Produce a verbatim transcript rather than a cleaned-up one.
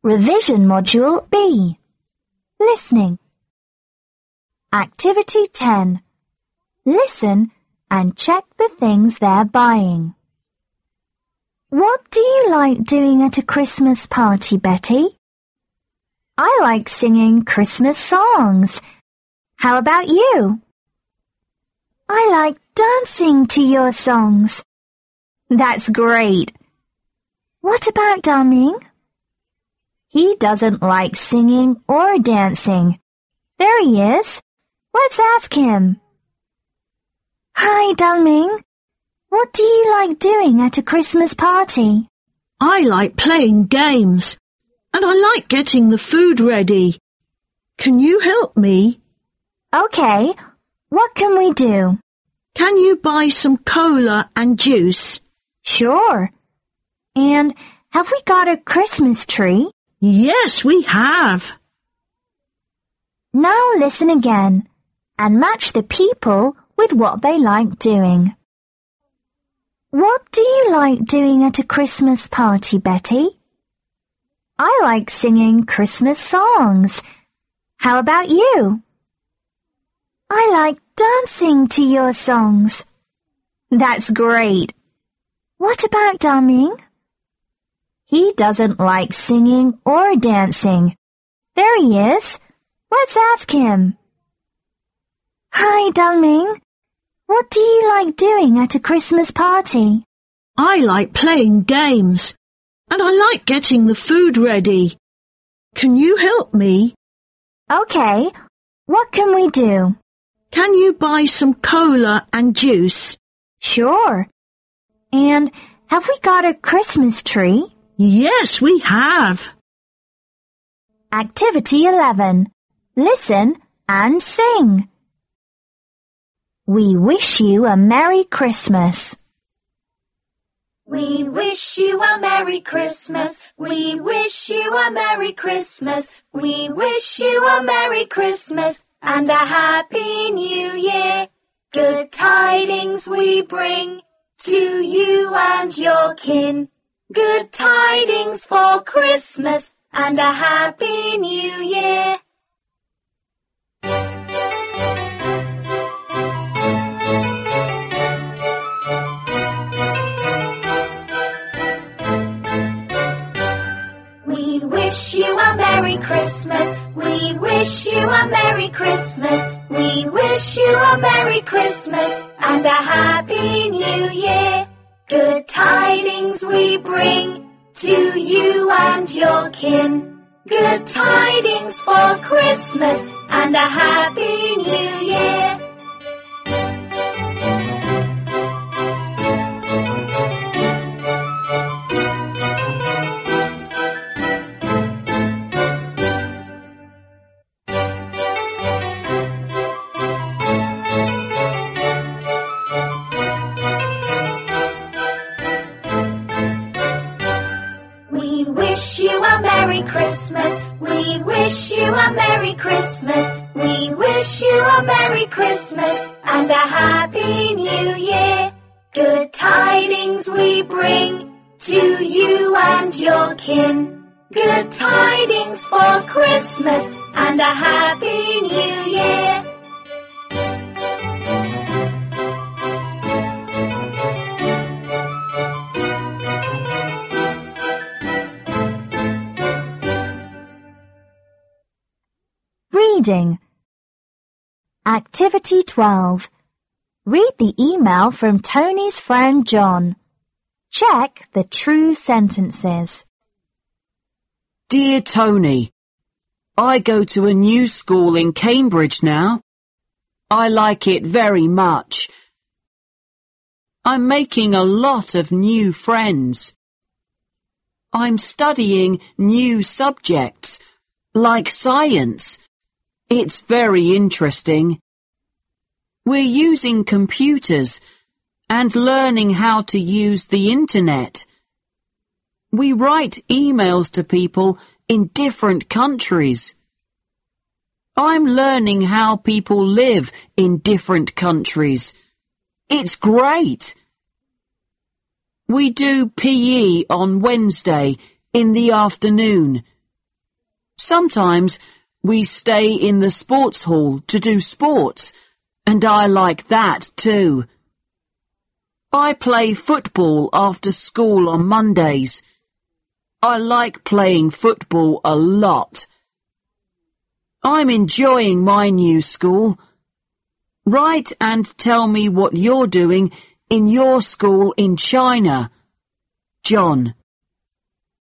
Revision Module B. Listening. Activity ten. Listen and check the things they're buying. What do you like doing at a Christmas party, Betty? I like singing Christmas songs. How about you? I like dancing to your songs. That's great. What about Dao-Ming? He doesn't like singing or dancing. There he is. Let's ask him. Hi, Dao-Ming. What do you like doing at a Christmas party? I like playing games, and I like getting the food ready. Can you help me? Okay, what can we do? Can you buy some cola and juice? Sure. And have we got a Christmas tree? Yes, we have. Now listen again and match the people with what they like doing. What do you like doing at a Christmas party, Betty? I like singing Christmas songs. How about you? I like dancing to your songs. That's great. What about Dao-Ming? He doesn't like singing or dancing. There he is. Let's ask him. Hi, Dao-Ming. What do you like doing at a Christmas party? I like playing games, and I like getting the food ready. Can you help me? Okay, what can we do? Can you buy some cola and juice? Sure. And have we got a Christmas tree? Yes, we have. Activity eleven. Listen and sing. We wish you a Merry Christmas. We wish you a Merry Christmas. We wish you a Merry Christmas. We wish you a Merry Christmas and a Happy New Year. Good tidings we bring to you and your kin. Good tidings for Christmas and a Happy New Year. We wish you a Merry Christmas. We wish you a Merry Christmas. We wish you a Merry Christmas and a Happy New Year. Good tidings we bring to you and your kin. Good tidings for Christmas and a Happy New Year. We wish you a Merry Christmas. We wish you a Merry Christmas. We wish you a Merry Christmas and a Happy New Year. Good tidings we bring to you and your kin. Good tidings for Christmas and a Happy New Year. Reading. Activity twelve. Read the email from Tony's friend John. Check the true sentences. Dear Tony, I go to a new school in Cambridge now. I like it very much. I'm making a lot of new friends. I'm studying new subjects, like science. It's very interesting. We're using computers and learning how to use the internet. We write emails to people in different countries. I'm learning how people live in different countries. It's great. We do P E on Wednesday in the afternoon. Sometimes we stay in the sports hall to do sports, and I like that too. I play football after school on Mondays. I like playing football a lot. I'm enjoying my new school. Write and tell me what you're doing in your school in China. John.